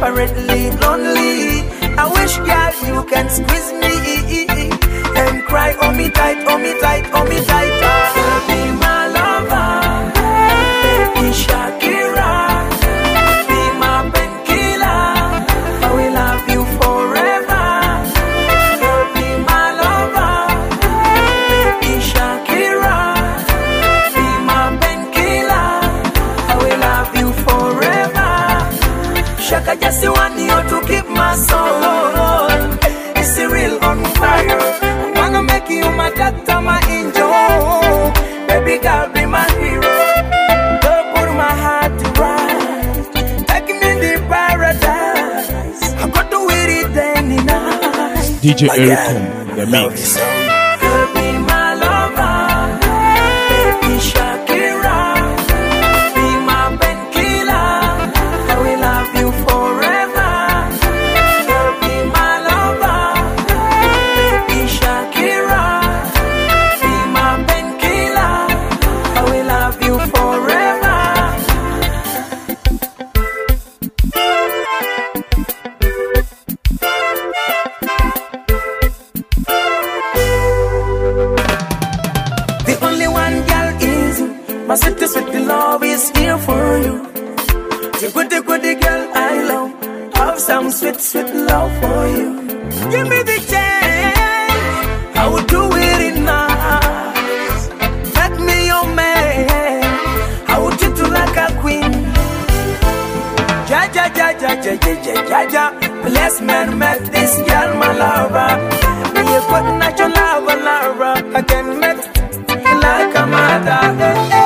desperately lonely. I wish, girl, you can squeeze me and cry, oh me tight, oh me tight, oh me tight. Girl, be my lover, baby Shakira, be my painkiller. I will love you forever. Girl, be my lover, baby Shakira, be my painkiller. I will love you forever. Shaka just want you to keep my soul. It's real on fire. I wanna make you my doctor, my angel. Baby girl, be my hero. Girl, put my heart to right. Take me in the paradise. I got to with it any night. DJ Ericom, the mix. Girl, be my lover. Baby Shakira, be my painkiller. I will love you forever. Girl, be my lover. Baby Shakira, be my painkiller. I will love you forever. The only one girl is you. My sweetie, sweetie love is here for you. The goody girl I love. Have some sweet, sweet love for you. Give me the chance, I will do it enough. Make me your man, I will treat you like a queen. Ja, ja, ja, ja, ja, ja, ja, ja, ja. Bless man, make this girl my lover. Be a good natural lover, lover. I can make you like a mother.